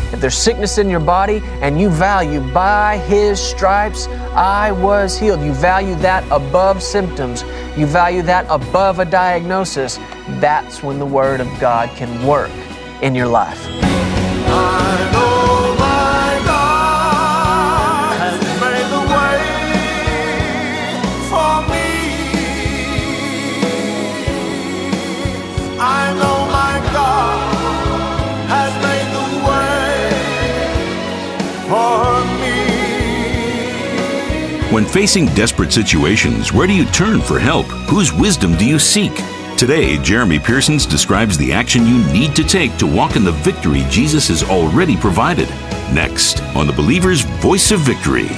if there's sickness in your body and you value by His stripes I was healed, you value that above symptoms, you value that above a diagnosis, that's when the Word of God can work in your life. I know my God has made the way for me. I know my God has made the way for me. When facing desperate situations, where do you turn for help? Whose wisdom do you seek? Today, Jeremy Pearsons describes the action you need to take to walk in the victory Jesus has already provided. Next, on the Believer's Voice of Victory.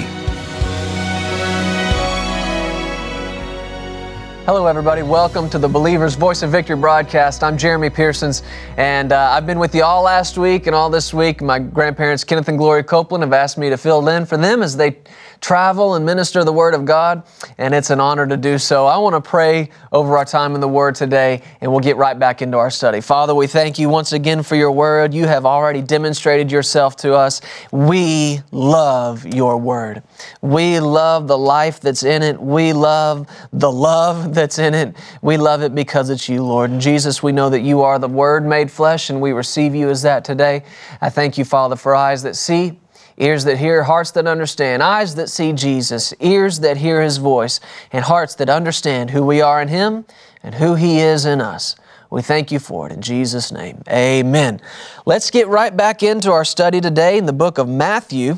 Hello, everybody. Welcome to the Believer's Voice of Victory broadcast. I'm Jeremy Pearsons, and I've been with you all last week and all this week. My grandparents, Kenneth and Gloria Copeland, have asked me to fill in for them as they travel and minister the Word of God, and it's an honor to do so. I want to pray over our time in the Word today, and we'll get right back into our study. Father, we thank you once again for your Word. You have already demonstrated yourself to us. We love your Word. We love the life that's in it. We love the love that's in it. We love it because it's you, Lord. And Jesus, we know that you are the Word made flesh, and we receive you as that today. I thank you, Father, for eyes that see, ears that hear, hearts that understand, eyes that see Jesus, ears that hear His voice, and hearts that understand who we are in Him and who He is in us. We thank you for it in Jesus' name. Amen. Let's get right back into our study today in the book of Matthew.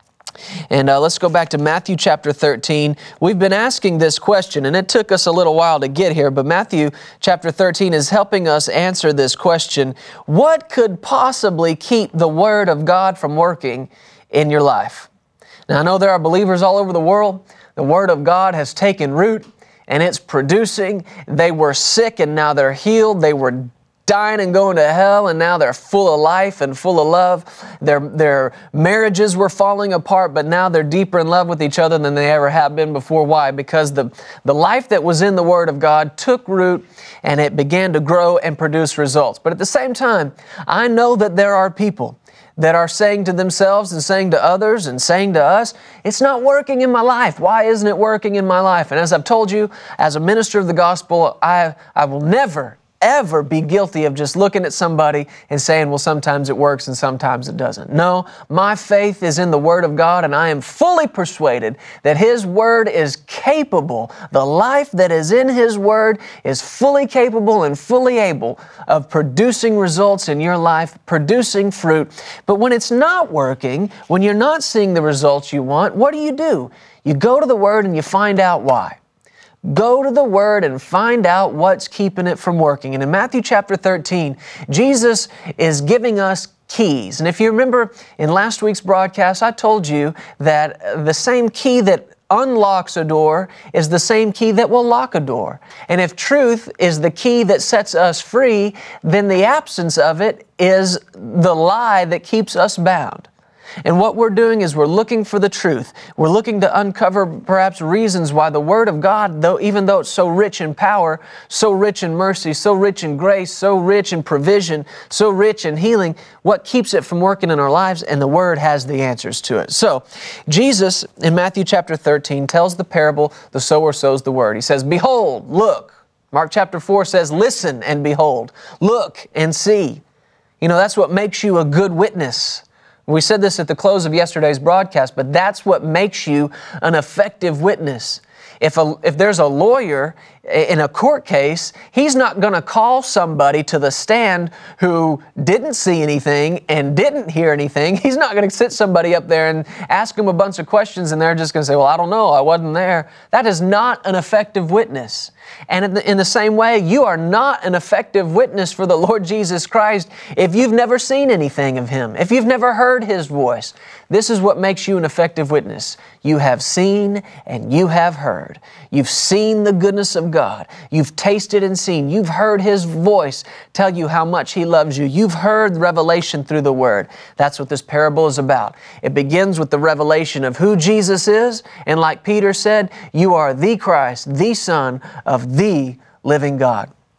And let's go back to Matthew chapter 13. We've been asking this question, and it took us a little while to get here, but Matthew chapter 13 is helping us answer this question. What could possibly keep the Word of God from working in your life? Now, I know there are believers all over the world. The Word of God has taken root, and it's producing. They were sick, and now they're healed. They were dying and going to hell, and now they're full of life and full of love. Their marriages were falling apart, but now they're deeper in love with each other than they ever have been before. Why? Because the life that was in the Word of God took root, and it began to grow and produce results. But at the same time, I know that there are people that are saying to themselves and saying to others and saying to us, it's not working in my life. Why isn't it working in my life? And as I've told you, as a minister of the gospel, I will never, ever be guilty of just looking at somebody and saying, well, sometimes it works and sometimes it doesn't. No, my faith is in the Word of God, and I am fully persuaded that His Word is capable. The life that is in His Word is fully capable and fully able of producing results in your life, producing fruit. But when it's not working, when you're not seeing the results you want, what do? You go to the Word and you find out why. Go to the Word and find out what's keeping it from working. And in Matthew chapter 13, Jesus is giving us keys. And if you remember in last week's broadcast, I told you that the same key that unlocks a door is the same key that will lock a door. And if truth is the key that sets us free, then the absence of it is the lie that keeps us bound. And what we're doing is we're looking for the truth. We're looking to uncover perhaps reasons why the Word of God, even though it's so rich in power, so rich in mercy, so rich in grace, so rich in provision, so rich in healing, what keeps it from working in our lives? And the Word has the answers to it. So, Jesus in Matthew chapter 13 tells the parable, the sower sows the Word. He says, behold, look. Mark chapter 4 says, listen and behold. Look and see. You know, that's what makes you a good witness. We said this at the close of yesterday's broadcast, but that's what makes you an effective witness. If there's a lawyer in a court case, he's not going to call somebody to the stand who didn't see anything and didn't hear anything. He's not going to sit somebody up there and ask them a bunch of questions and they're just going to say, well, I don't know, I wasn't there. That is not an effective witness. And in the same way, you are not an effective witness for the Lord Jesus Christ if you've never seen anything of Him, if you've never heard His voice. This is what makes you an effective witness. You have seen and you have heard. You've seen the goodness of God. You've tasted and seen. You've heard His voice tell you how much He loves you. You've heard revelation through the Word. That's what this parable is about. It begins with the revelation of who Jesus is, and like Peter said, you are the Christ, the Son of the living God.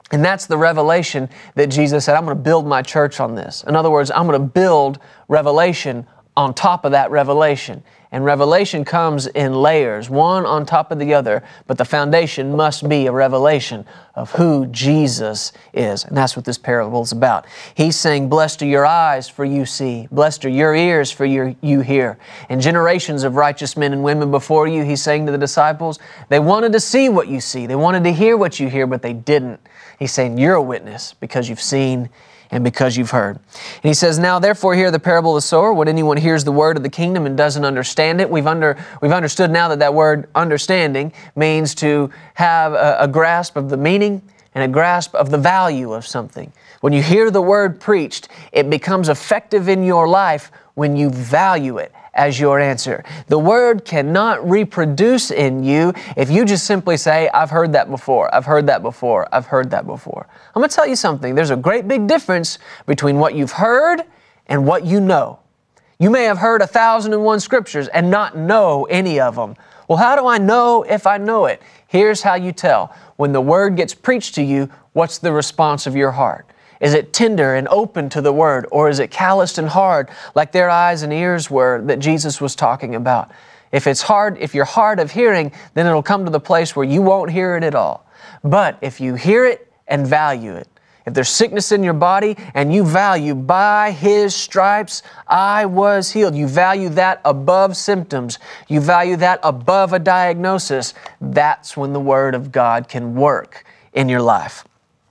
And that's the revelation that Jesus said, I'm going to build my church on this. In other words, I'm going to build revelation on top of that revelation. And revelation comes in layers, one on top of the other, but the foundation must be a revelation of who Jesus is. And that's what this parable is about. He's saying, blessed are your eyes, for you see. Blessed are your ears, for you hear. And generations of righteous men and women before you, He's saying to the disciples, they wanted to see what you see. They wanted to hear what you hear, but they didn't. He's saying, you're a witness because you've seen and because you've heard. And He says, now therefore hear the parable of the sower. When anyone hears the word of the kingdom and doesn't understand it, we've understood now that word understanding means to have a grasp of the meaning and a grasp of the value of something. When you hear the word preached, it becomes effective in your life when you value it as your answer. The word cannot reproduce in you if you just simply say, I've heard that before, I've heard that before, I've heard that before. I'm going to tell you something. There's a great big difference between what you've heard and what you know. You may have heard 1,001 scriptures and not know any of them. Well, how do I know if I know it? Here's how you tell. When the word gets preached to you, what's the response of your heart? Is it tender and open to the word, or is it calloused and hard like their eyes and ears were that Jesus was talking about? If it's hard, if you're hard of hearing, then it'll come to the place where you won't hear it at all. But if you hear it and value it, if there's sickness in your body and you value, by His stripes I was healed, you value that above symptoms, you value that above a diagnosis, that's when the Word of God can work in your life.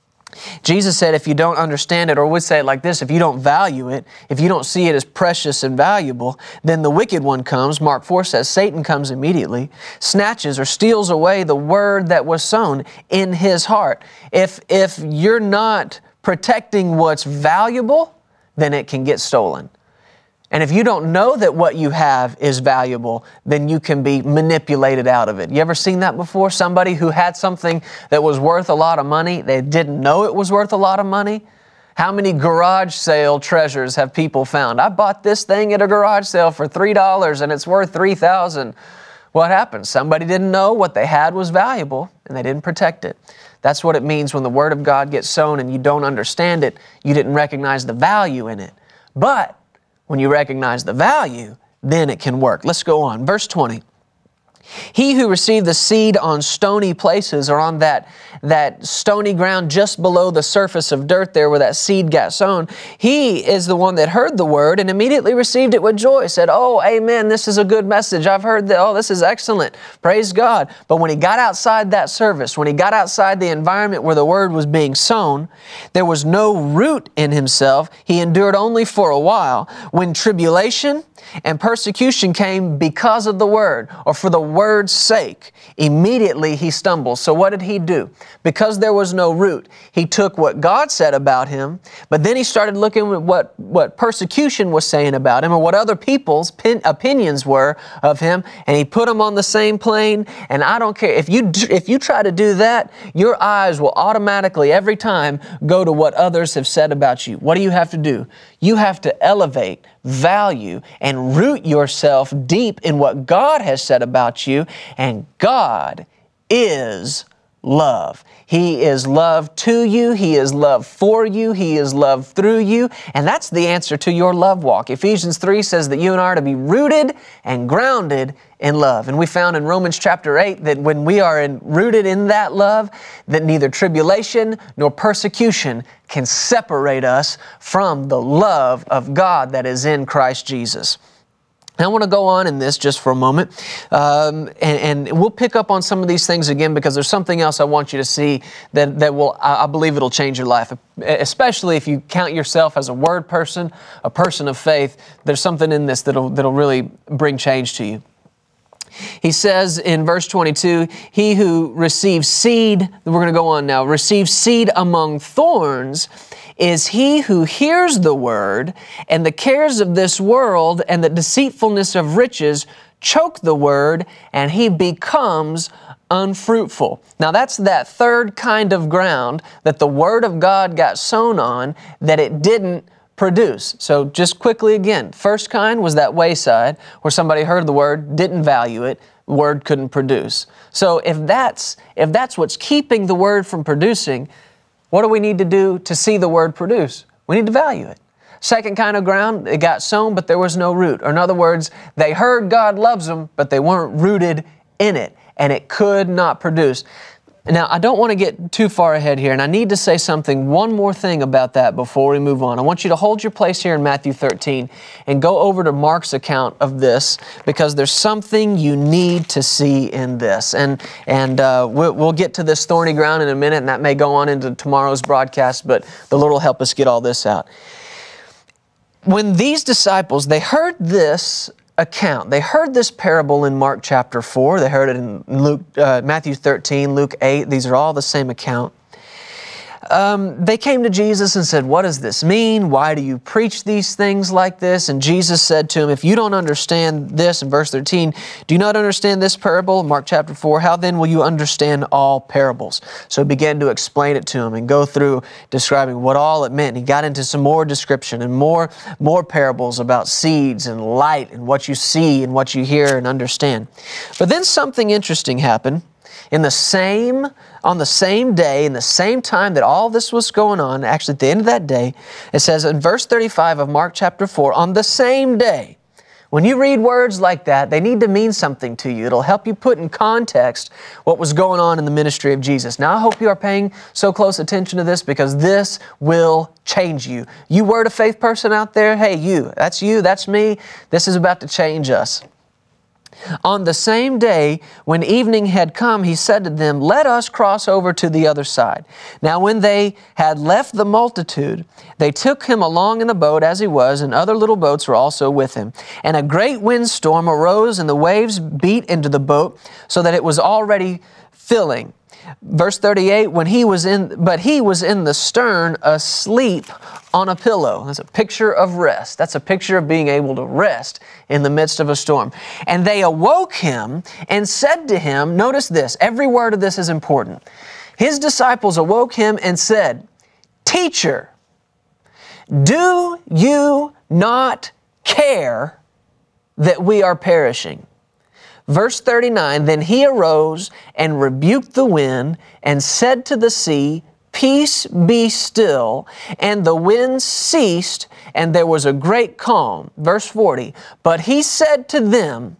Jesus said if you don't understand it, or would say it like this, if you don't value it, if you don't see it as precious and valuable, then the wicked one comes. Mark 4 says Satan comes immediately, snatches or steals away the word that was sown in his heart. If you're not protecting what's valuable, then it can get stolen. And if you don't know that what you have is valuable, then you can be manipulated out of it. You ever seen that before? Somebody who had something that was worth a lot of money, they didn't know it was worth a lot of money? How many garage sale treasures have people found? I bought this thing at a garage sale for $3 and it's worth $3,000. What happened? Somebody didn't know what they had was valuable and they didn't protect it. That's what it means when the Word of God gets sown and you don't understand it. You didn't recognize the value in it. But when you recognize the value, then it can work. Let's go on. Verse 20. He who received the seed on stony places, or on that stony ground just below the surface of dirt there where that seed got sown, he is the one that heard the word and immediately received it with joy, said, oh, amen, this is a good message. I've heard that. Oh, this is excellent. Praise God. But when he got outside that service, when he got outside the environment where the word was being sown, there was no root in himself. He endured only for a while. When tribulation and persecution came because of the word, or for the word's sake, immediately he stumbles. So what did he do? Because there was no root, he took what God said about him, but then he started looking at what persecution was saying about him, or what other people's opinions were of him, and he put them on the same plane. And I don't care, if you try to do that, your eyes will automatically every time go to what others have said about you. What do you have to do? You have to elevate, value, and root yourself deep in what God has said about you. And God is love. He is love to you. He is love for you. He is love through you. And that's the answer to your love walk. Ephesians 3 says that you and I are to be rooted and grounded in love. And we found in Romans chapter 8 that when we are rooted in that love, that neither tribulation nor persecution can separate us from the love of God that is in Christ Jesus. Now, I want to go on in this just for a moment, and we'll pick up on some of these things again, because there's something else I want you to see that will, I believe it'll change your life, especially if you count yourself as a word person, a person of faith. There's something in this that'll really bring change to you. He says in verse 22, he who receives seed, we're going to go on now, receives seed among thorns is he who hears the word, and the cares of this world and the deceitfulness of riches choke the word, and he becomes unfruitful. Now that's that third kind of ground that the word of God got sown on that it didn't produce. So just quickly again, first kind was that wayside where somebody heard the word, didn't value it, word couldn't produce. So if that's what's keeping the word from producing, What do we need to do to see the word produce? We need to value it. Second kind of ground, it got sown, but there was no root. Or in other words, they heard God loves them, but they weren't rooted in it, and it could not produce. Now, I don't want to get too far ahead here, and I need to say one more thing about that before we move on. I want you to hold your place here in Matthew 13 and go over to Mark's account of this, because there's something you need to see in this. And we'll get to this thorny ground in a minute, and that may go on into tomorrow's broadcast, but the Lord will help us get all this out. When these disciples, they heard this account. They heard this parable in Mark chapter 4. They heard it in Matthew 13, Luke 8. These are all the same account. They came to Jesus and said, "What does this mean? Why do you preach these things like this?" And Jesus said to him, "If you don't understand this," in verse 13, "do you not understand this parable?" Mark chapter 4, "how then will you understand all parables?" So he began to explain it to him and go through describing what all it meant. He got into some more description and more parables about seeds and light and what you see and what you hear and understand. But then something interesting happened. On the same day, in the same time that all this was going on, actually at the end of that day, it says in verse 35 of Mark chapter 4, on the same day. When you read words like that, they need to mean something to you. It'll help you put in context what was going on in the ministry of Jesus. Now, I hope you are paying so close attention to this, because this will change you. You Word of Faith person out there, hey, you, that's me. This is about to change us. On the same day, when evening had come, he said to them, "Let us cross over to the other side." Now when they had left the multitude, they took him along in the boat as he was, and other little boats were also with him. And a great windstorm arose, and the waves beat into the boat, so that it was already filling. Verse 38, but he was in the stern, asleep on a pillow. That's a picture of rest. That's a picture of being able to rest in the midst of a storm. And they awoke him and said to him, notice this, every word of this is important. His disciples awoke him and said, "Teacher, do you not care that we are perishing?" Verse 39, then he arose and rebuked the wind and said to the sea, "Peace, be still." And the wind ceased, and there was a great calm. Verse 40, but he said to them,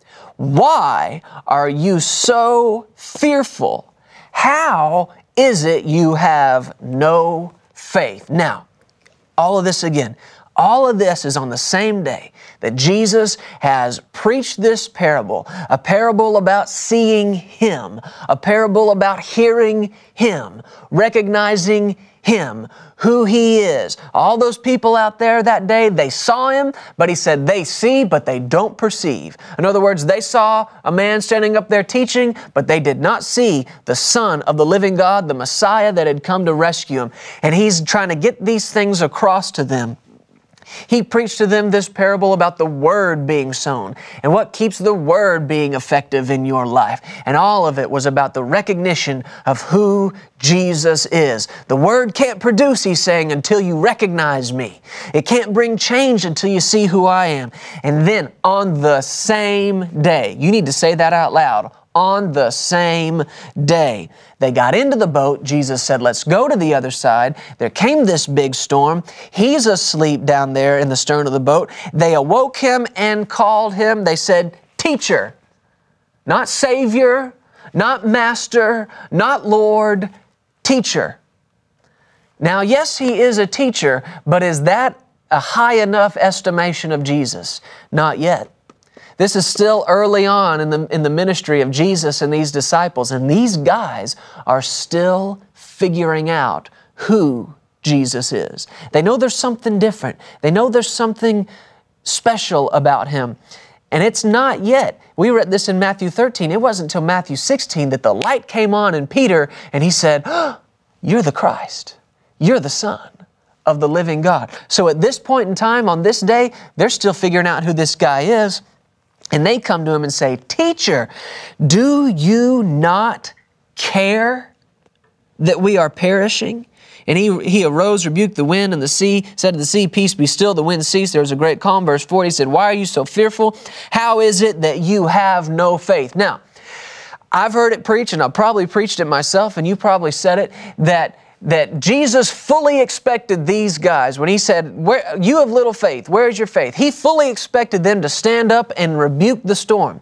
"Why are you so fearful? How is it you have no faith?" Now, all of this again. All of this is on the same day that Jesus has preached this parable, a parable about seeing Him, a parable about hearing Him, recognizing Him, who He is. All those people out there that day, they saw Him, but He said they see, but they don't perceive. In other words, they saw a man standing up there teaching, but they did not see the Son of the living God, the Messiah that had come to rescue them. And He's trying to get these things across to them. He preached to them this parable about the Word being sown and what keeps the Word being effective in your life. And all of it was about the recognition of who Jesus is. The Word can't produce, He's saying, until you recognize me. It can't bring change until you see who I am. And then on the same day, you need to say that out loud, on the same day. They got into the boat. Jesus said, "Let's go to the other side." There came this big storm. He's asleep down there in the stern of the boat. They awoke him and called him. They said, "Teacher," not Savior, not Master, not Lord, teacher. Now, yes, he is a teacher, but is that a high enough estimation of Jesus? Not yet. This is still early on in the ministry of Jesus and these disciples, and these guys are still figuring out who Jesus is. They know there's something different. They know there's something special about Him. And it's not yet. We read this in Matthew 13. It wasn't until Matthew 16 that the light came on in Peter, and he said, "Oh, you're the Christ. You're the Son of the living God." So at this point in time, on this day, they're still figuring out who this guy is. And they come to Him and say, "Teacher, do you not care that we are perishing?" And he arose, rebuked the wind and the sea, said to the sea, "Peace, be still." The wind ceased. There was a great calm. Verse 40 said, "Why are you so fearful? How is it that you have no faith?" Now, I've heard it preached, and I've probably preached it myself, and you probably said it, that that Jesus fully expected these guys, when He said, you have little faith, where is your faith? He fully expected them to stand up and rebuke the storm.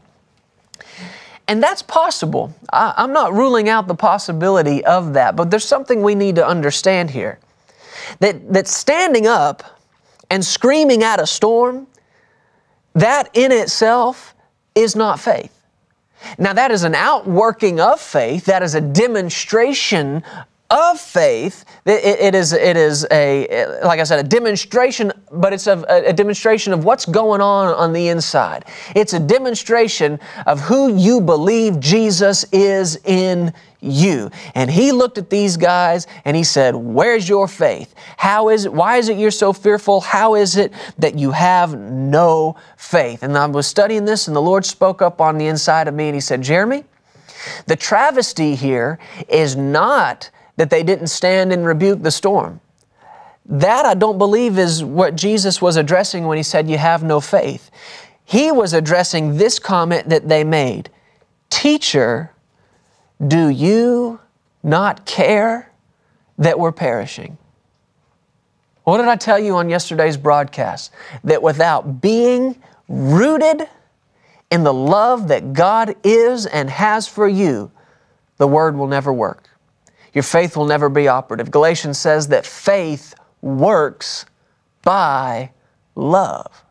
And that's possible. I'm not ruling out the possibility of that, but there's something we need to understand here. That standing up and screaming at a storm, that in itself is not faith. Now that is an outworking of faith, that is a demonstration of faith. It is like I said, a demonstration, but it's a demonstration of what's going on the inside. It's a demonstration of who you believe Jesus is in you. And He looked at these guys and He said, where's your faith? How is it? Why is it you're so fearful? How is it that you have no faith? And I was studying this and the Lord spoke up on the inside of me and He said, Jeremy, the travesty here is not that they didn't stand and rebuke the storm. That I don't believe is what Jesus was addressing when He said you have no faith. He was addressing this comment that they made. Teacher, do you not care that we're perishing? What did I tell you on yesterday's broadcast? That without being rooted in the love that God is and has for you, the Word will never work. Your faith will never be operative. Galatians says that faith works by love.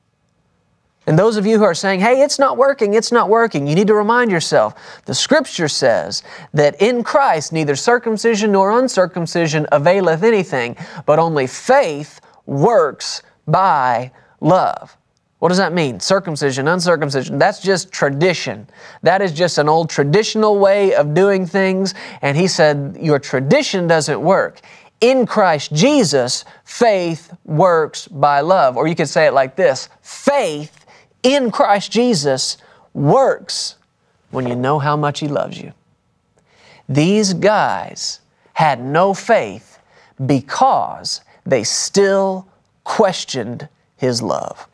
And those of you who are saying, hey, it's not working, you need to remind yourself, the Scripture says that in Christ neither circumcision nor uncircumcision availeth anything, but only faith works by love. What does that mean? Circumcision, uncircumcision, that's just tradition. That is just an old traditional way of doing things. And He said, your tradition doesn't work. In Christ Jesus, faith works by love. Or you could say it like this, faith in Christ Jesus works when you know how much He loves you. These guys had no faith because they still questioned His love.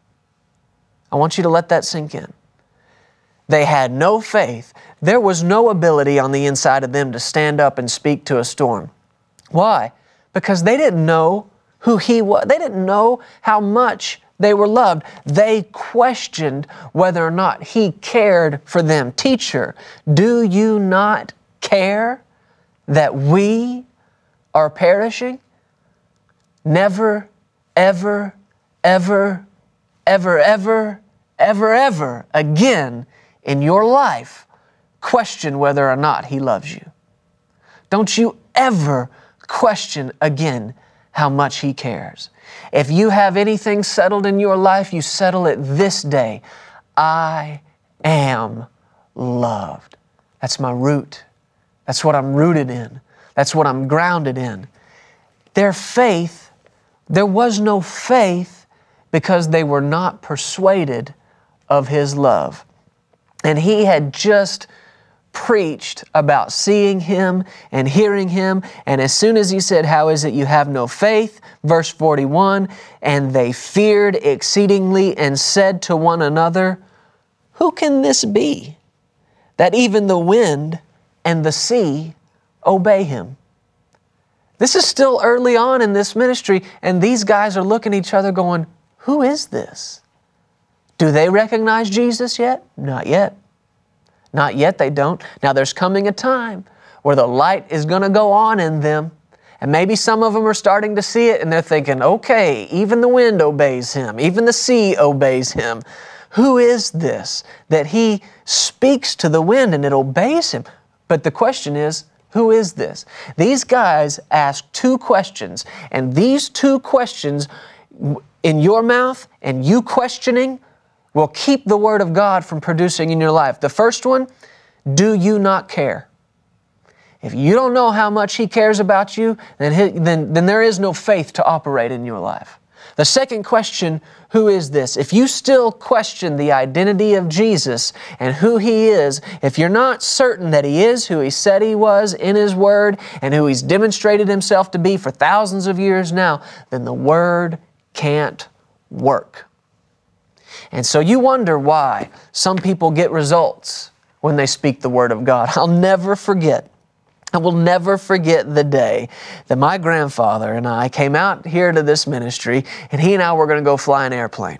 I want you to let that sink in. They had no faith. There was no ability on the inside of them to stand up and speak to a storm. Why? Because they didn't know who He was. They didn't know how much they were loved. They questioned whether or not He cared for them. Teacher, do you not care that we are perishing? Never, ever, ever, ever, ever, ever, ever again in your life question whether or not He loves you. Don't you ever question again how much He cares. If you have anything settled in your life, you settle it this day. I am loved. That's my root. That's what I'm rooted in. That's what I'm grounded in. Their faith, there was no faith because they were not persuaded of His love. And He had just preached about seeing Him and hearing Him. And as soon as He said, how is it you have no faith? Verse 41, and they feared exceedingly and said to one another, who can this be, that even the wind and the sea obey Him? This is still early on in this ministry, and these guys are looking at each other going, who is this? Do they recognize Jesus yet? Not yet. Not yet, they don't. Now there's coming a time where the light is going to go on in them, and maybe some of them are starting to see it, and they're thinking, okay, even the wind obeys Him, even the sea obeys Him. Who is this that He speaks to the wind and it obeys Him? But the question is, who is this? These guys asked two questions, and these two questions in your mouth and you questioning will keep the Word of God from producing in your life. The first one, do you not care? If you don't know how much He cares about you, then there is no faith to operate in your life. The second question, who is this? If you still question the identity of Jesus and who He is, if you're not certain that He is who He said He was in His Word and who He's demonstrated Himself to be for thousands of years now, then the Word can't work. And so you wonder why some people get results when they speak the Word of God. I'll never forget I will never forget the day that my grandfather and I came out here to this ministry, and he and I were going to go fly an airplane.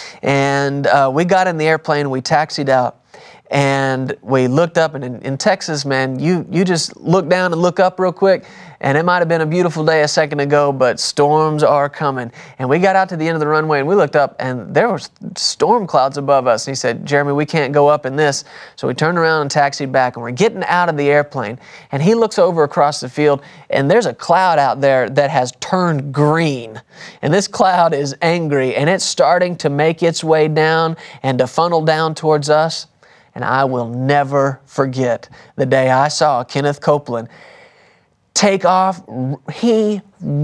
And we got in the airplane, we taxied out, and we looked up, and in Texas, man, you just look down and look up real quick, and it might have been a beautiful day a second ago, but storms are coming. And we got out to the end of the runway, and we looked up, and there was storm clouds above us. And he said, Jeremy, we can't go up in this. So we turned around and taxied back, and we're getting out of the airplane, and he looks over across the field, and there's a cloud out there that has turned green. And this cloud is angry, and it's starting to make its way down and to funnel down towards us. And I will never forget the day I saw Kenneth Copeland take off. He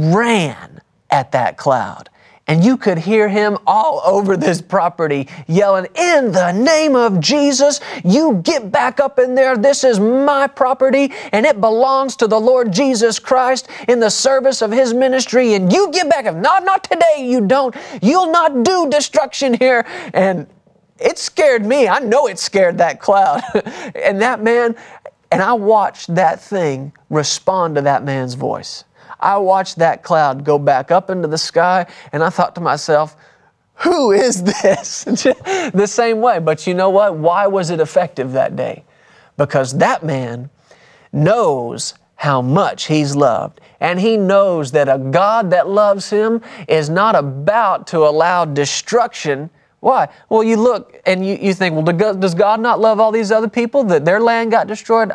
ran at that cloud. And you could hear him all over this property yelling, in the name of Jesus, you get back up in there. This is my property, and it belongs to the Lord Jesus Christ in the service of His ministry. And you get back up. Not today, you don't. You'll not do destruction here. And it scared me. I know it scared that cloud. And that man, and I watched that thing respond to that man's voice. I watched that cloud go back up into the sky, and I thought to myself, who is this? The same way. But you know what? Why was it effective that day? Because that man knows how much he's loved. And he knows that a God that loves him is not about to allow destruction. Why? Well, you look and you think, well, does God not love all these other people that their land got destroyed?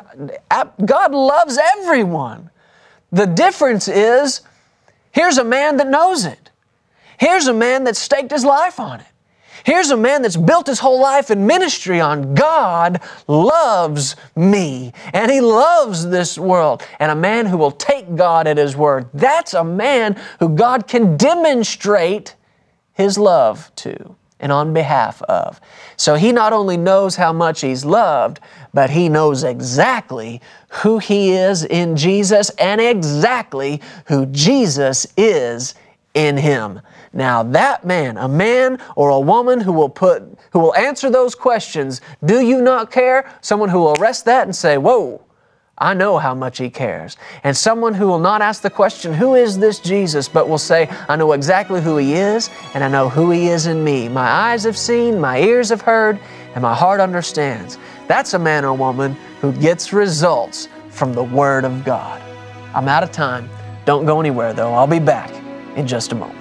God loves everyone. The difference is, here's a man that knows it. Here's a man that staked his life on it. Here's a man that's built his whole life in ministry on God loves me, and He loves this world, and a man who will take God at His word. That's a man who God can demonstrate His love to and on behalf of. So he not only knows how much he's loved, but he knows exactly who he is in Jesus and exactly who Jesus is in him. Now that man, a man or a woman who will answer those questions, do you not care? Someone who will arrest that and say, whoa, I know how much He cares. And someone who will not ask the question, who is this Jesus? But will say, I know exactly who He is, and I know who He is in me. My eyes have seen, my ears have heard, and my heart understands. That's a man or woman who gets results from the Word of God. I'm out of time. Don't go anywhere, though. I'll be back in just a moment.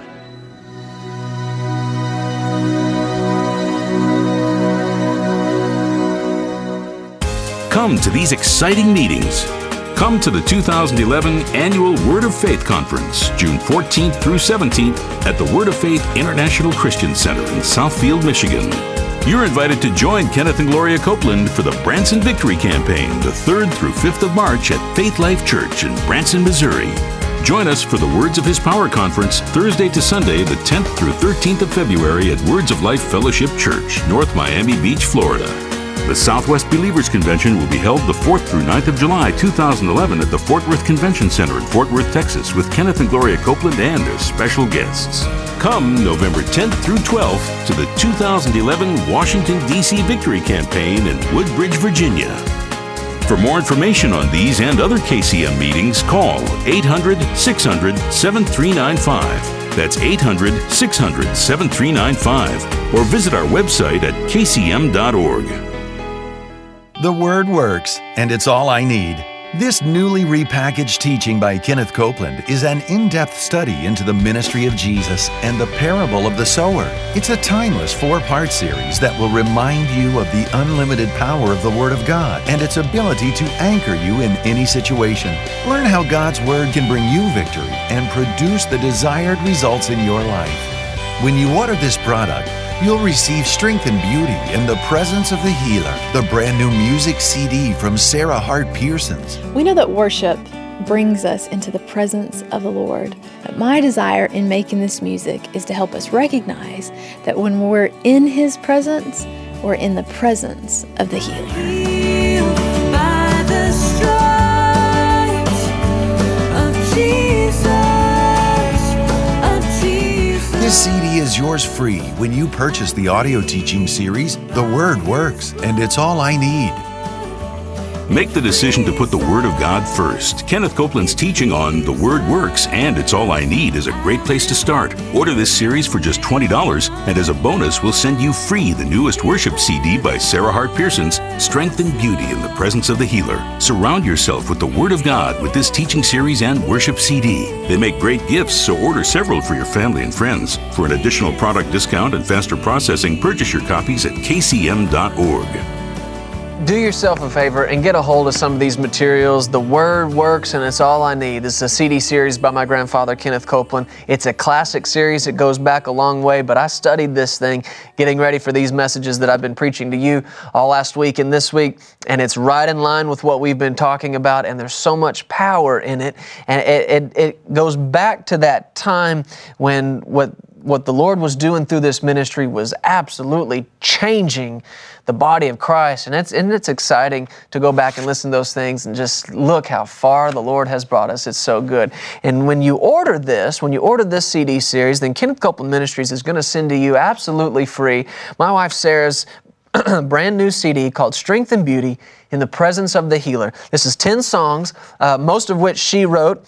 Come to these exciting meetings. Come to the 2011 Annual Word of Faith Conference, June 14th through 17th at the Word of Faith International Christian Center in Southfield, Michigan. You're invited to join Kenneth and Gloria Copeland for the Branson Victory Campaign, the 3rd through 5th of March at Faith Life Church in Branson, Missouri. Join us for the Words of His Power Conference, Thursday to Sunday, the 10th through 13th of February at Words of Life Fellowship Church, North Miami Beach, Florida. The Southwest Believers Convention will be held the 4th through 9th of July 2011 at the Fort Worth Convention Center in Fort Worth, Texas, with Kenneth and Gloria Copeland and their special guests. Come November 10th through 12th to the 2011 Washington, D.C. Victory Campaign in Woodbridge, Virginia. For more information on these and other KCM meetings, call 800-600-7395. That's 800-600-7395. Or visit our website at kcm.org. The Word works, and it's all I need. This newly repackaged teaching by Kenneth Copeland is an in-depth study into the ministry of Jesus and the parable of the sower. It's a timeless 4-part series that will remind you of the unlimited power of the Word of God and its ability to anchor you in any situation. Learn how God's Word can bring you victory and produce the desired results in your life. When you order this product, you'll receive strength and beauty in the presence of the healer, the brand new music CD from Sarah Hart Pearsons. We know that worship brings us into the presence of the Lord. But my desire in making this music is to help us recognize that when we're in His presence, we're in the presence of the healer. Healed by the stripes of Jesus. This CD is yours free when you purchase the audio teaching series, The Word Works, and It's All I Need. Make the decision to put the Word of God first. Kenneth Copeland's teaching on The Word Works and It's All I Need is a great place to start. Order this series for just $20, and as a bonus, we'll send you free the newest worship CD by Sarah Hart Pearson's Strength and Beauty in the Presence of the Healer. Surround yourself with the Word of God with this teaching series and worship CD. They make great gifts, so order several for your family and friends. For an additional product discount and faster processing, purchase your copies at kcm.org. Do yourself a favor and get a hold of some of these materials. The Word Works and It's All I Need. This is a CD series by my grandfather, Kenneth Copeland. It's a classic series. It goes back a long way, but I studied this thing getting ready for these messages that I've been preaching to you all last week and this week, and it's right in line with what we've been talking about, and there's so much power in it, and it goes back to that time when what the Lord was doing through this ministry was absolutely changing the body of Christ. And it's exciting to go back and listen to those things and just look how far the Lord has brought us. It's so good. And when you order this CD series, then Kenneth Copeland Ministries is going to send to you absolutely free my wife Sarah's brand new CD called Strength and Beauty in the Presence of the Healer. This is 10 songs, most of which she wrote,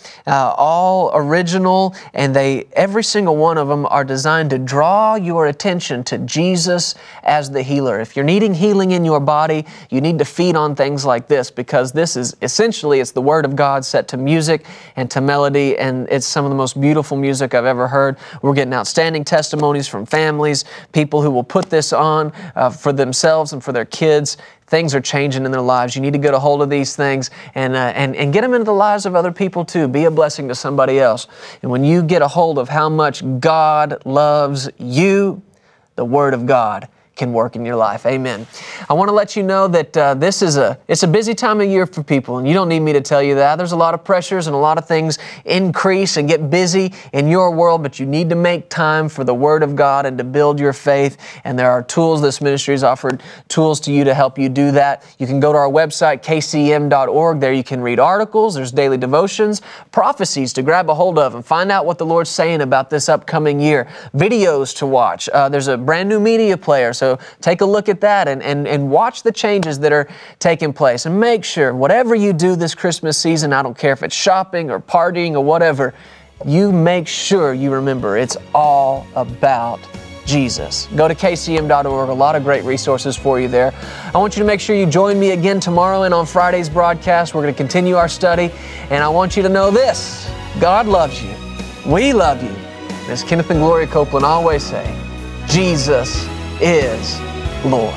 all original, and every single one of them are designed to draw your attention to Jesus as the healer. If you're needing healing in your body, you need to feed on things like this, because this is essentially, it's the Word of God set to music and to melody, and it's some of the most beautiful music I've ever heard. We're getting outstanding testimonies from families, people who will put this on for themselves and for their kids. Things are changing in their lives. You need to get a hold of these things and get them into the lives of other people too. Be a blessing to somebody else. And when you get a hold of how much God loves you, the Word of God can work in your life. Amen. I want to let you know that it's a busy time of year for people, and you don't need me to tell you that. There's a lot of pressures and a lot of things increase and get busy in your world, but you need to make time for the Word of God and to build your faith. And there are tools. This ministry has offered tools to you to help you do that. You can go to our website, kcm.org. There you can read articles. There's daily devotions, prophecies to grab a hold of and find out what the Lord's saying about this upcoming year, videos to watch. There's a brand new media player. So take a look at that and watch the changes that are taking place. And make sure, whatever you do this Christmas season, I don't care if it's shopping or partying or whatever, you make sure you remember it's all about Jesus. Go to kcm.org. A lot of great resources for you there. I want you to make sure you join me again tomorrow and on Friday's broadcast. We're going to continue our study. And I want you to know this: God loves you. We love you. As Kenneth and Gloria Copeland always say, Jesus is Lord.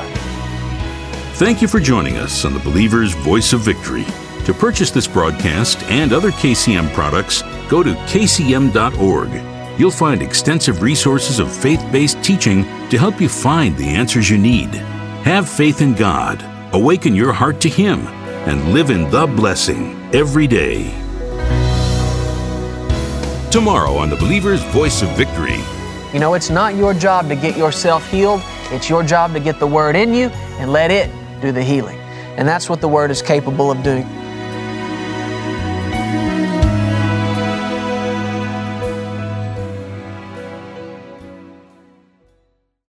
Thank you for joining us on the Believer's Voice of Victory. To purchase this broadcast and other KCM products, go to kcm.org. You'll find extensive resources of faith-based teaching to help you find the answers you need. Have faith in God, awaken your heart to Him, and live in the blessing every day. Tomorrow on the Believer's Voice of Victory. You know, it's not your job to get yourself healed. It's your job to get the Word in you and let it do the healing. And that's what the Word is capable of doing.